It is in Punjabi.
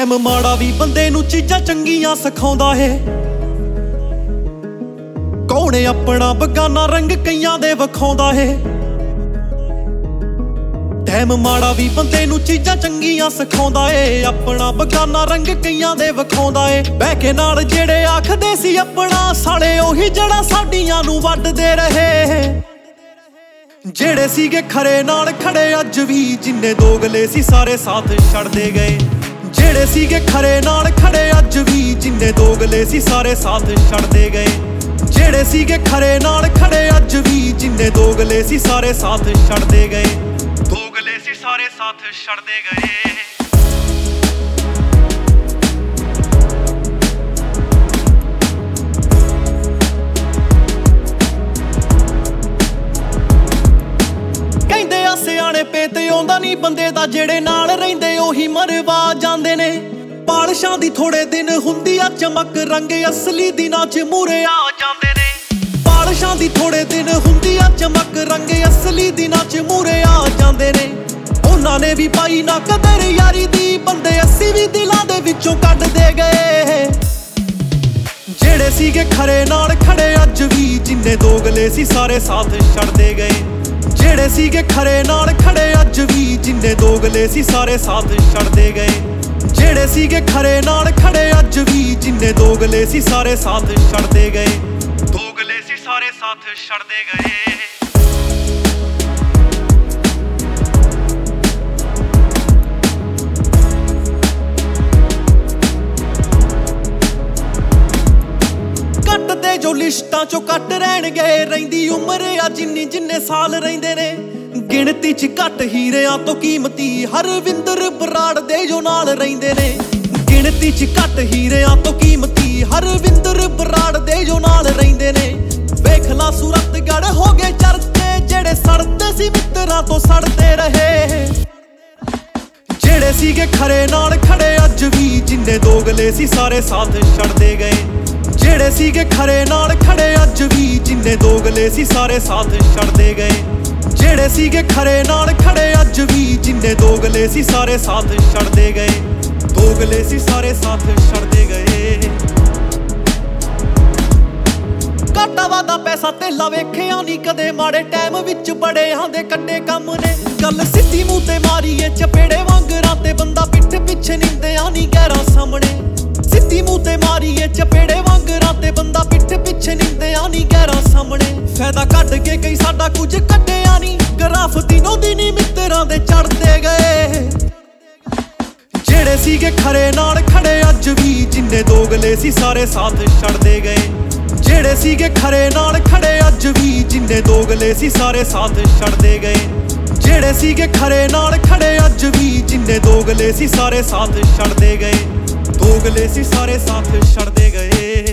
ਟਾਈਮ ਮਾੜਾ ਵੀ ਬੰਦੇ ਨੂੰ ਚੀਜ਼ਾਂ ਚੰਗੀਆਂ ਸਿਖਾਉਂਦਾ ਏ। ਕੌਣ ਆਪਣਾ ਬਗਾਨਾ ਰੰਗ ਕਈਆਂ ਦੇ ਵਿਖਾਉਂਦਾ ਏ। ਟਾਈਮ ਮਾੜਾ ਵੀ ਬੰਦੇ ਨੂੰ ਚੀਜ਼ਾਂ ਚੰਗੀਆਂ ਸਿਖਾਉਂਦਾ ਏ। ਆਪਣਾ ਬਗਾਨਾ ਰੰਗ ਕਈਆਂ ਦੇ ਵਿਖਾਉਂਦਾ ਏ। ਬਹਿ ਕੇ ਨਾਲ ਜਿਹੜੇ ਆਖਦੇ ਸੀ ਆਪਣਾ ਸਾਲੇ, ਉਹੀ ਜਿਹੜਾ ਸਾਡੀਆਂ ਨੂੰ ਵੱਢਦੇ ਰਹੇ। ਜਿਹੜੇ ਸੀਗੇ ਖਰੇ ਨਾਲ ਖੜੇ ਅੱਜ ਵੀ, ਜਿੰਨੇ ਦੋਗਲੇ ਸੀ ਸਾਰੇ ਸਾਥ ਛੱਡਦੇ ਗਏ। ਜਿਹੜੇ ਸੀਗੇ ਖਰੇ ਨਾਲ ਖੜੇ ਅੱਜ ਵੀ, ਜਿੰਨੇ ਦੋਗਲੇ ਸੀ ਸਾਰੇ ਸਾਥ ਛੱਡਦੇ ਗਏ। ਜਿਹੜੇ ਸੀਗੇ ਖਰੇ ਨਾਲ ਖੜੇ ਅੱਜ ਵੀ, ਜਿੰਨੇ ਦੋਗਲੇ ਸੀ ਸਾਰੇ ਸਾਥ ਛੱਡਦੇ ਗਏ। ਦੋਗਲੇ ਸੀ ਸਾਰੇ ਸਾਥ ਛੱਡਦੇ ਗਏ। ਕਹਿੰਦੇ ਆ ਸਿਆਣੇ ਪੇ ਤੇ ਆਉਂਦਾ ਨਹੀਂ ਬੰਦੇ ਦਾ, ਜਿਹੜੇ ਨਾਲ ਰਹਿੰਦੇ ਉਹੀ ਮਰਵਾ ਜਾਂਦੇ ਨੇ। ਪਾਲਸ਼ਾਂ ਦੀ ਥੋੜੇ ਦਿਨ ਹੁੰਦੀ ਆ ਚਮਕ, ਰੰਗ ਅਸਲੀ ਦਿਨਾਂ 'ਚ ਮੂਰੇ ਆ ਜਾਂਦੇ ਨੇ। ਪਾਲਸ਼ਾਂ ਦੀ ਥੋੜੇ ਦਿਨ ਹੁੰਦੀ ਆ ਚਮਕ, ਰੰਗ ਅਸਲੀ ਦਿਨਾਂ 'ਚ ਮੂਰੇ ਆ ਜਾਂਦੇ ਨੇ। ਉਹਨਾਂ ਨੇ ਵੀ ਪਾਈ ਨਾ ਕਦਰ ਯਾਰੀ ਦੀ, ਬੰਦੇ ਅਸੀਂ ਵੀ ਦਿਲਾਂ ਦੇ ਵਿੱਚੋਂ ਕੱਢਦੇ ਗਏ। ਜਿਹੜੇ ਸੀਗੇ ਖਰੇ ਨਾਲ ਖੜੇ ਅੱਜ ਵੀ, ਜਿੰਨੇ ਦੋਗਲੇ ਸੀ ਸਾਰੇ ਸਾਥ ਛੱਡਦੇ ਗਏ। ਜਿਹੜੇ ਸੀਗੇ ਖਰੇ ਨਾਲ ਖੜੇ ਅੱਜ ਵੀ, ਜਿੰਨੇ ਦੋਗਲੇ ਸੀ ਸਾਰੇ ਸਾਥ ਛੱਡਦੇ ਗਏ। ਜਿਹੜੇ ਸੀਗੇ ਖਰੇ ਨਾਲ ਖੜੇ ਅੱਜ ਵੀ, ਜਿੰਨੇ ਦੋਗਲੇ ਸੀ ਸਾਰੇ ਸਾਥ ਛੱਡਦੇ ਗਏ। ਦੋਗਲੇ ਸੀ ਸਾਰੇ ਸਾਥ ਛੱਡਦੇ ਗਏ। ਕੱਟਦੇ ਜੋ ਲਿਸਟਾਂ ਚੋਂ ਕੱਟ ਰਹਿਣਗੇ, ਰਹਿੰਦੀ ਉਮਰ ਆ ਜਿੰਨੀ ਜਿੰਨੇ ਸਾਲ ਰਹਿੰਦੇ ਨੇ। ਗਿਣਤੀ 'ਚ ਘੱਟ ਹੀਰਿਆਂ ਤੋਂ ਕੀਮਤੀ ਹਰਵਿੰਦਰ ਬਰਾੜ ਦੇ ਜੋ ਨਾਲ ਰਹਿੰਦੇ ਨੇ। ਗਿਣਤੀ 'ਚ ਘੱਟ ਹੀਰਿਆਂ ਤੋਂ ਕੀਮਤੀ ਹਰਵਿੰਦਰ ਬਰਾੜ ਦੇ ਜੋ ਨਾਲ ਰਹਿੰਦੇ ਨੇ। ਵੇਖ ਲਾ ਸੂਰਤਗੜ੍ਹ ਹੋ ਗਏ ਚਰਚੇ, ਜਿਹੜੇ ਸੜਦੇ ਸੀ ਮਿੱਤਰਾਂ ਤੋਂ ਸੜਦੇ ਰਹੇ। ਜਿਹੜੇ ਸੀਗੇ ਖਰੇ ਨਾਲ ਖੜੇ ਅੱਜ ਵੀ, ਜਿੰਨੇ ਦੋਗਲੇ ਸੀ ਸਾਰੇ ਸਾਥ ਛੱਡਦੇ ਗਏ। ਜਿਹੜੇ ਸੀਗੇ ਖਰੇ ਨਾਲ ਖੜੇ ਅੱਜ ਵੀ, ਜਿੰਨੇ ਦੋਗਲੇ ਸੀ ਸਾਰੇ ਸਾਥ ਛੱਡਦੇ ਗਏ। ਜਿਹੜੇ ਸੀਗੇ ਖਰੇ ਨਾਲ ਖੜੇ ਅੱਜ ਵੀ, ਜਿੰਨੇ ਦੋਗਲੇ ਸੀ ਸਾਰੇ ਸਾਥ ਛੱਡਦੇ ਗਏ। ਦੋਗਲੇ ਸੀ ਸਾਰੇ ਸਾਥ ਛੱਡਦੇ ਗਏ। ਘਾਟਾ ਵਾਦਾ ਪੈਸਾ ਧੇਲਾ ਵੇਖਿਆ ਨਹੀਂ ਕਦੇ, ਮਾੜੇ ਟਾਈਮ ਵਿੱਚ ਬੜਿਆਂ ਦੇ ਕੱਟੇ ਕੰਮ ਨੇ। ਗੱਲ ਸਿੱਧੀ ਮੂੰਹ ਤੇ ਮਾਰੀਏ ਚਪੇੜੇ ਵਾਂਗਰਾਂ ਤੇ, ਬੰਦਾ ਪਿੱਠ ਪਿੱਛੇ ਨਿੰਦਿਆ ਨਹੀਂ ਗੈਰਾਂ ਸਾਹਮਣੇ। ਸਿੱਧੀ ਮੂੰਹ ਤੇ ਮਾਰੀਏ ਚਪੇੜੇ ਵਾਂਗਰਾਂ ਤੇ, ਬੰਦਾ ਪਿੱਠ ਪਿੱਛੇ ਨਿੰਦਿਆ ਨਹੀਂ ਗੈਰਾਂ ਸਾਹਮਣੇ। ਫਾਇਦਾ ਕੱਢ ਕੇ ਕਈ ਸਾਡਾ ਕੁਝ ਕੱਢਿਆ ਨਹੀਂ, ਗਰਾਫ ਦਿਨੋਂ ਦਿਨੀ ਮਿੱਤਰਾਂ ਦੇ ਚੜਦੇ ਗਏ। ਜਿਹੜੇ ਸੀਗੇ ਖਰੇ ਨਾਲ ਖੜੇ ਅੱਜ ਵੀ, ਜਿੰਨੇ ਦੋਗਲੇ ਸੀ ਸਾਰੇ ਸਾਥ ਛੱਡਦੇ ਗਏ। ਜਿਹੜੇ ਸੀਗੇ ਖਰੇ ਨਾਲ ਖੜੇ ਅੱਜ ਵੀ, ਜਿੰਨੇ ਦੋਗਲੇ ਸੀ ਸਾਰੇ ਸਾਥ ਛੱਡਦੇ ਗਏ। ਜਿਹੜੇ ਸੀਗੇ ਖਰੇ ਨਾਲ ਖੜੇ ਅੱਜ ਵੀ, ਜਿੰਨੇ ਦੋਗਲੇ ਸੀ ਸਾਰੇ ਸਾਥ ਛੱਡਦੇ ਗਏ। ਦੋਗਲੇ ਸੀ ਸਾਰੇ ਸਾਥ ਛੱਡਦੇ ਗਏ।